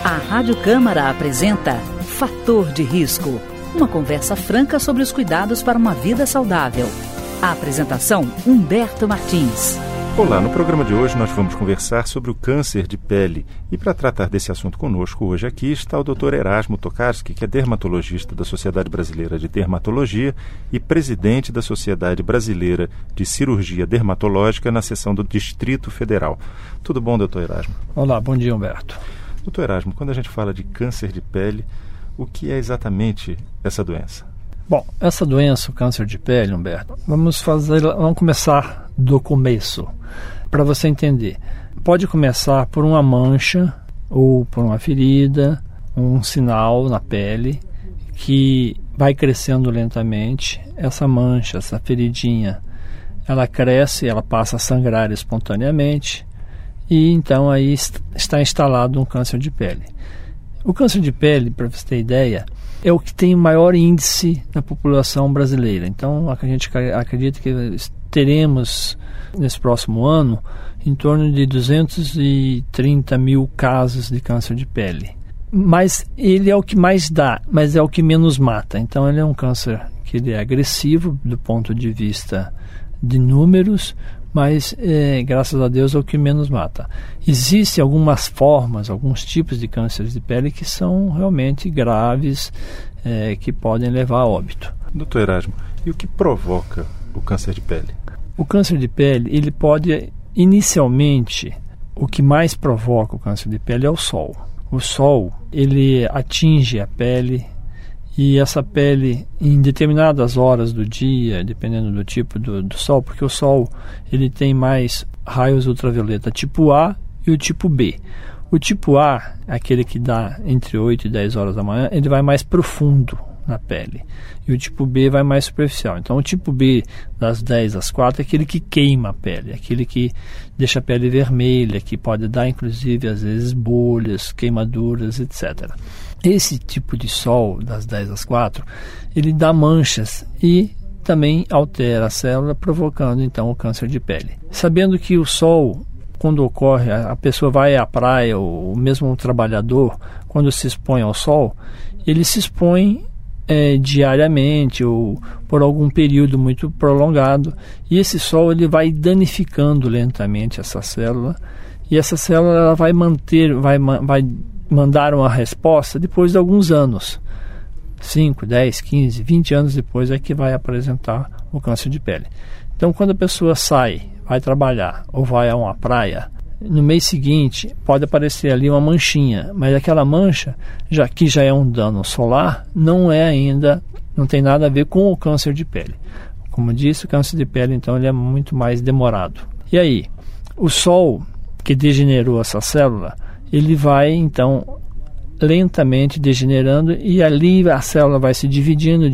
A Rádio Câmara apresenta Fator de Risco, uma conversa franca sobre os cuidados para uma vida saudável. A apresentação, Humberto Martins. Olá, no programa de hoje nós vamos conversar sobre o câncer de pele. E para tratar desse assunto conosco hoje aqui está o Dr. Erasmo Tokarski, que é dermatologista da Sociedade Brasileira de Dermatologia e presidente da Sociedade Brasileira de Cirurgia Dermatológica na seção do Distrito Federal. Tudo bom, Dr. Erasmo? Olá, bom dia, Humberto. Dr. Erasmo, quando a gente fala de câncer de pele, o que é exatamente essa doença? Bom, essa doença, o câncer de pele, Humberto, vamos começar do começo, para você entender. Pode começar por uma mancha ou por uma ferida, um sinal na pele que vai crescendo lentamente. Essa mancha, essa feridinha, ela cresce, ela passa a sangrar espontaneamente e então aí está instalado um câncer de pele. O câncer de pele, para você ter ideia, é o que tem o maior índice na população brasileira. Então, a gente acredita que teremos, nesse próximo ano, em torno de 230 mil casos de câncer de pele. Mas ele é o que mais dá, mas é o que menos mata. Então, ele é um câncer que ele é agressivo do ponto de vista de números, mas, graças a Deus, é o que menos mata. Existem algumas formas, alguns tipos de cânceres de pele que são realmente graves, que podem levar a óbito. Dr. Erasmo, e o que provoca o câncer de pele? O câncer de pele, ele pode, inicialmente, o que mais provoca o câncer de pele é o sol. O sol, ele atinge a pele, e essa pele, em determinadas horas do dia, dependendo do tipo do sol, porque o sol ele tem mais raios ultravioleta tipo A e o tipo B. O tipo A, aquele que dá entre 8 e 10 horas da manhã, ele vai mais profundo na pele. E o tipo B vai mais superficial. Então o tipo B, das 10 às 4, é aquele que queima a pele, aquele que deixa a pele vermelha, que pode dar inclusive às vezes bolhas, queimaduras, etc. Esse tipo de sol, das 10 às 4, ele dá manchas e também altera a célula, provocando então o câncer de pele. Sabendo que o sol, quando ocorre, a pessoa vai à praia, ou mesmo um trabalhador, quando se expõe ao sol, ele se expõe diariamente ou por algum período muito prolongado, e esse sol ele vai danificando lentamente essa célula, e essa célula ela vai mandar uma resposta depois de alguns anos. 5, 10, 15, 20 anos depois é que vai apresentar o câncer de pele. Então, quando a pessoa sai, vai trabalhar ou vai a uma praia, no mês seguinte pode aparecer ali uma manchinha, mas aquela mancha, que já é um dano solar, não tem nada a ver com o câncer de pele. Como disse, o câncer de pele, então, ele é muito mais demorado. E aí, o sol que degenerou essa célula, ele vai, então, lentamente degenerando, e ali a célula vai se dividindo,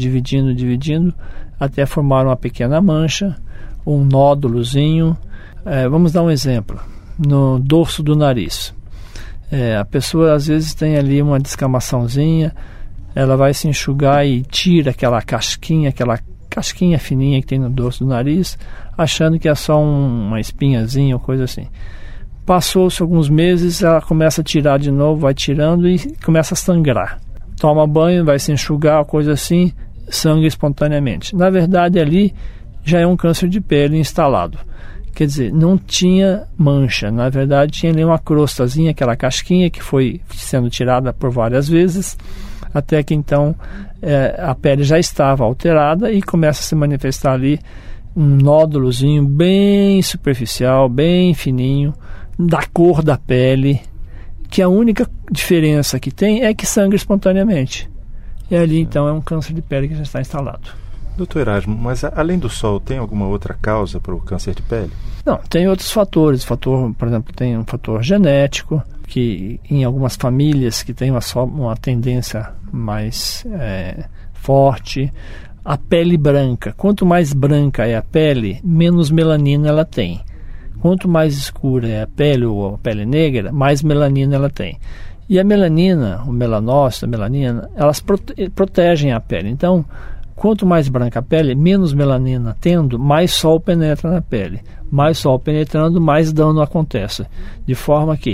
até formar uma pequena mancha, um nódulozinho. Vamos dar um exemplo. No dorso do nariz. A pessoa, às vezes, tem ali uma descamaçãozinha, ela vai se enxugar e tira aquela casquinha fininha que tem no dorso do nariz, achando que é só uma espinhazinha ou coisa assim. Passou-se alguns meses, ela começa a tirar de novo, vai tirando e começa a sangrar. Toma banho, vai se enxugar, coisa assim, sangra espontaneamente. Na verdade, ali já é um câncer de pele instalado. Quer dizer, não tinha mancha, na verdade tinha ali uma crostazinha, aquela casquinha que foi sendo tirada por várias vezes, até que então a pele já estava alterada e começa a se manifestar ali um nódulozinho bem superficial, bem fininho, da cor da pele, que a única diferença que tem é que sangra espontaneamente. E ali então é um câncer de pele que já está instalado. Dr. Erasmo, mas além do sol, tem alguma outra causa para o câncer de pele? Não, tem outros fatores. Por exemplo, tem um fator genético, que em algumas famílias que tem uma tendência mais forte. A pele branca. Quanto mais branca é a pele, menos melanina ela tem. Quanto mais escura é a pele ou a pele negra, mais melanina ela tem. E a melanina, o melanócito, a melanina, elas protegem a pele. Então, quanto mais branca a pele, menos melanina tendo, mais sol penetra na pele. Mais sol penetrando, mais dano acontece. De forma que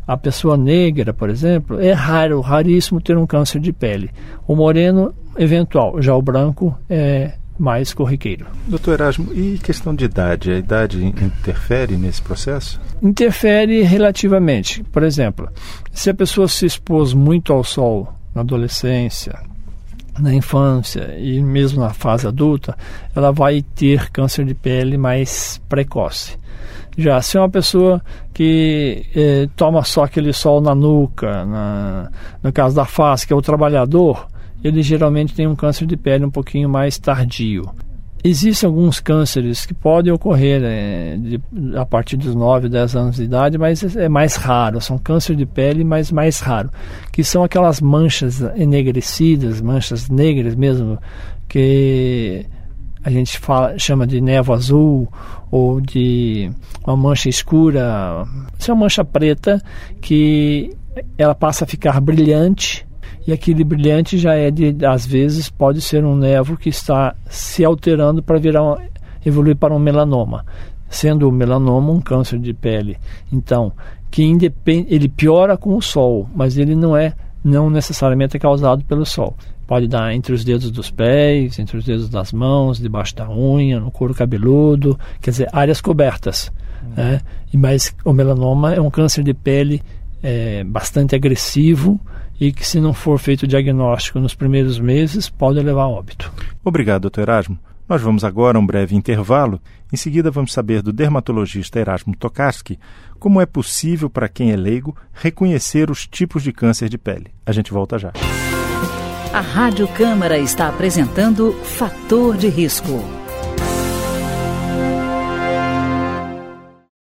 A pessoa negra, por exemplo, é raríssimo ter um câncer de pele. O moreno, eventual. Já o branco é mais corriqueiro. Doutor Erasmo, e questão de idade? A idade interfere nesse processo? Interfere relativamente. Por exemplo, se a pessoa se expôs muito ao sol na adolescência, na infância e mesmo na fase adulta, ela vai ter câncer de pele mais precoce. Já se é uma pessoa que toma só aquele sol na nuca, no caso da face, que é o trabalhador, ele geralmente tem um câncer de pele um pouquinho mais tardio. Existem alguns cânceres que podem ocorrer a partir dos 9, 10 anos de idade, mas é mais raro. São câncer de pele, mas mais raro. Que são aquelas manchas enegrecidas, manchas negras mesmo, que a gente chama de névoa azul ou de uma mancha escura. Isso é uma mancha preta que ela passa a ficar brilhante. E aquele brilhante já às vezes, pode ser um névoa que está se alterando para evoluir para um melanoma. Sendo o melanoma um câncer de pele. Então, que ele piora com o sol, mas ele não necessariamente é causado pelo sol. Pode dar entre os dedos dos pés, entre os dedos das mãos, debaixo da unha, no couro cabeludo, quer dizer, áreas cobertas. Né? Mas o melanoma é um câncer de pele bastante agressivo, e que, se não for feito o diagnóstico nos primeiros meses, pode levar a óbito. Obrigado, doutor Erasmo. Nós vamos agora a um breve intervalo. Em seguida, vamos saber do dermatologista Erasmo Tokarski como é possível para quem é leigo reconhecer os tipos de câncer de pele. A gente volta já. A Rádio Câmara está apresentando Fator de Risco.